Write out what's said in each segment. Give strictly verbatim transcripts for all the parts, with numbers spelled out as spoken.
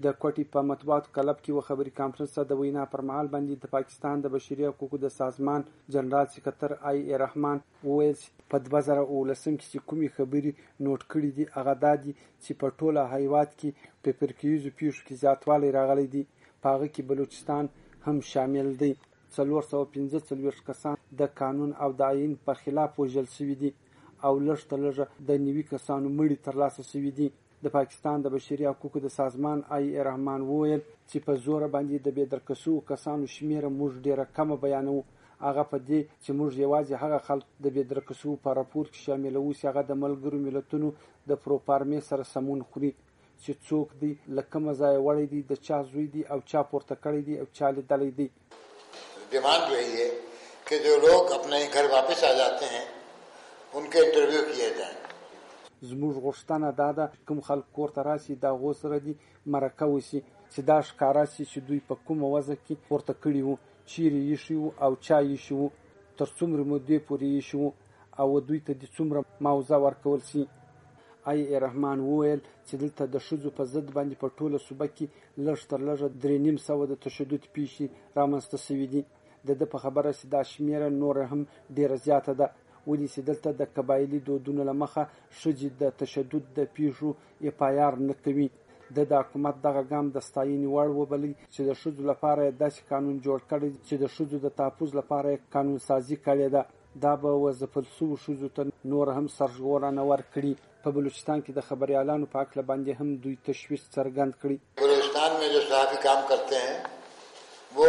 د کوټې په مطبوعاتو کلب کې و خبري کانفرنس ته د وینا پر مهال باندې د پاکستان د بشري حقوقو د سازمان جنرال سکرټر آی ای رحمان وویل چې په دوه زره اوولسم کې چې کومې خبرې نوٹ کړي دي هغه دا دي چې په ټوله هیواد کې په فرقیزو پیښو کې زیاتوالی راغلی دی، په هغه کې بلوچستان هم شامل دی. څلور سوه پنځه څلوېښت کسان د قانون او د آئین په خلاف وژل شوي دي او لږ تر لږه د نوي کسانو مړي ترلاسه شوي دي. د پاکستان د بشري حقوقو د سازمان آی ای رحمان وویل چې په زوره باندې د بې درکه کسانو شمیره موږ ډیره کمه بیانوو، هغه په دې چې موږ یوازې هغه خلک د بې درکه په راپور کې شاملوو چې هغه د ملګرو ملتونو د پروپارمې سره سمون خوري، چې څوک دی، له کومه ځایه وړی دی، د چا زوی دی او چا پورته کړی دی او چا لیدلی دی. डिमांड रही है कि जो लोग अपने घर वापस आ जाते हैं उनके इंटरव्यू किए जाएं. زموږ غوښتنه دا ده کوم خلک کور ته راشي د هغو سره دې مرکه وشي چې دا ښکاره شي چې دوی په کومه وضع کې پورته کړي وو، چیرې ایښي وو او چا ایښي وو، تر څومره مودې پورې ایښي وو او دوی ته دې څومره معاوضه ورکول شي. آی ای رحمان وویل چې دلته د ښځو په ضد باندې په ټوله صوبه کې لږ تر لږه درې نیم سوه د تشدد پیښې رامنځته شوي دي. د ده په خبره چې دا شمېره نوره هم ډېره زیاته ده، ولې چې دلته د قبایلي دودونو له مخه ښځې د تشدد د پیښو اف آی آر نه کوي. د د حکومت دغه ګام د ستاینې وړ وبلئ چې د ښځو لپاره یې داسې قانون جوړ کړی چې د ښځو د تحفظ لپاره یې قانون سازي کړې ده. دا به وظیفل شوو ښځو ته نور هم سرژغورنه ورکړي. په بلوچستان کې د خبریالانو په هکله باندې هم دوی تشویش څرګند کړي. بلوچستان में जो صحافी काम करते हैं वो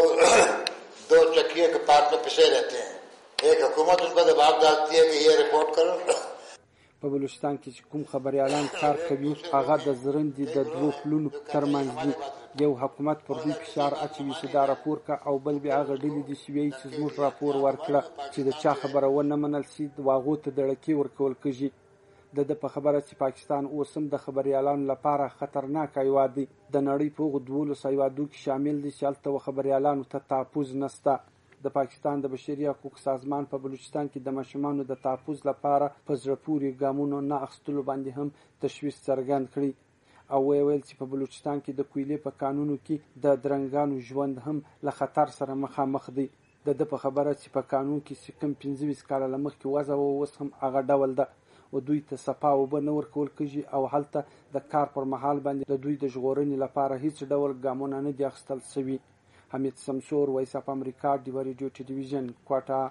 दो चक्कियों के पास में पिसे रहते हैं. एक हुकूमत उन पर दबाव डालती है कि ये रिपोर्ट करो. په بلوچستان کې چې کوم خبریالان کار کوي هغه د زرندې د دوو پلونو ترمنځ دي. یو حکومت پر دوی فشار اچوي چې دا راپور کا او بل بیا هغه ډلې دي چې وایي چې زموږ راپور ورکړه، چې د چا خبره ونه منل شي د هغو ته دړکې ورکول کېږي. د ده په خبره چې پاکستان اوس هم د خبریالانو لپاره خطرناک هیواد دی. د نړۍ په هغو دولسو هیوادو کې شامل دی چې هلته خبریالانو ته تحفظ نشته. د پاکستان د بشري حقوقو سازمان په بلوچستان کې د ماشومانو د تحفظ لپاره په زړه پورې ګامونو نه اخیستلو باندې هم تشویش څرګند کړي او ویل چې په بلوچستان کې د کویلې په کانونو کې د درنګانو ژوند هم له خطر سره مخامخ دی. د ده په خبره چې په قانون کې چې کوم پنځه ویشت کاله له مخکې وضع و اوس هم هغه ډول ده او دوی ته صفا اوبه نه ورکول کېږي او هلته د کار پر مهال باندې د دوی د ژغورنې لپاره هیڅ ډول ګامونه نه دي اخیستل شوي. حمید سمسور، وایس اف امریکا، ډیوه ریډیو ټلویزیون، کوټه.